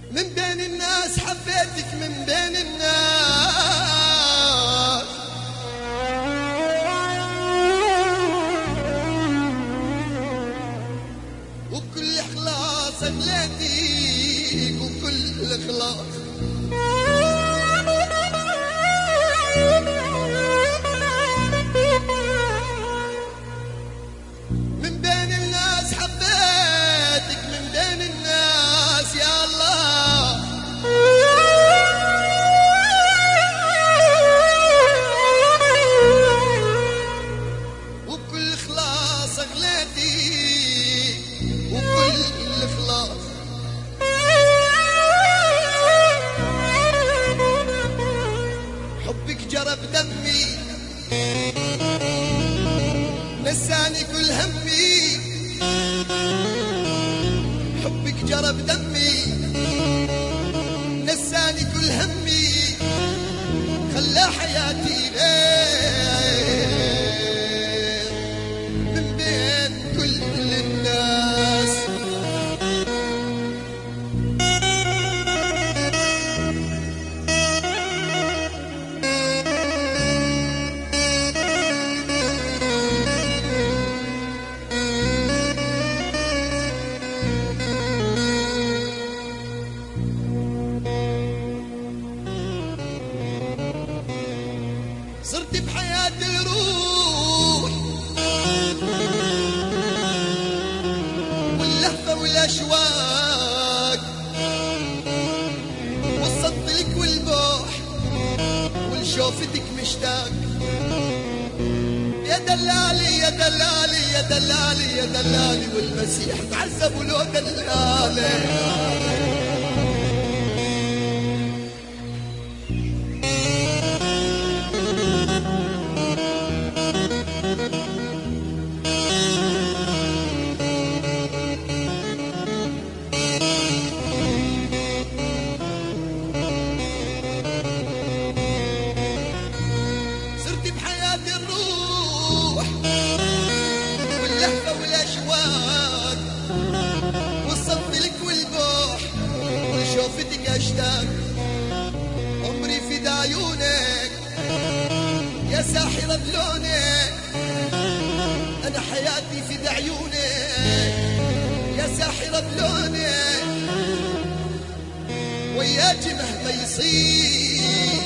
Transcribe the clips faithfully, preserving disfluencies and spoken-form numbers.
من بين الناس حبيتك من بين الناس، وبكل إخلاص أغليتك وكل إخلاص. من بين الناس حبيتك من بين الناس يا الله، وبكل إخلاص أغليتي وكل إخلاص. حبك جرى بدمي نساني كل همي، حبك جرى بدمي نساني كل همي، خلى حياتي غير من بين كل الناس. صرت بحياتي الروح واللهفة والأشواق، وصلت لك والبوح ولشوفتك مشتاق. يا دلالي يا دلالي يا دلالي يا دلالي، والمسيح تعذب ولو دلالي. بحياتي الروح واللهفة والأشواق، وصلت لك والبوح ولشوفتك أشتاق. عمري في عيونك يا ساحرة بلونك، أنا حياتي في عيونك يا ساحرة بلونك، وياك مهما يصير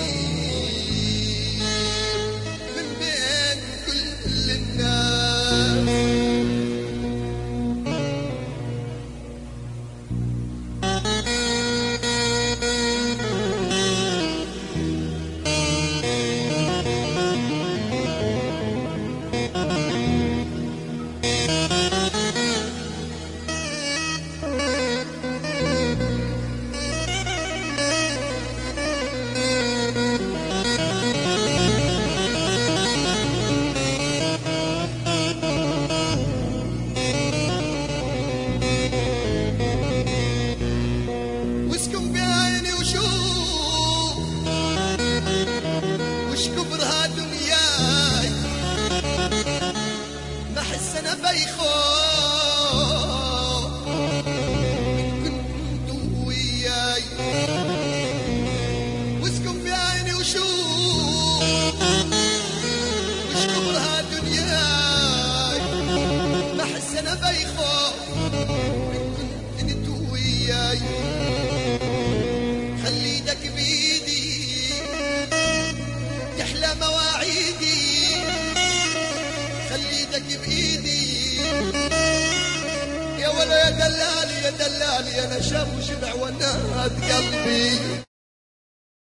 كبرها دنياي، ما احس انا بيخوف من كنت وياي، واسكن في عيني وشوف وش كبرها دنياي، ما احس انا بيخوف من كنت وياي. خلي ايدك بايدي تحلى مواعيدي، خلي ايدك بايدي يا ولا يا دلالي يا دلالي، انا شاف وشبع وناد قلبي.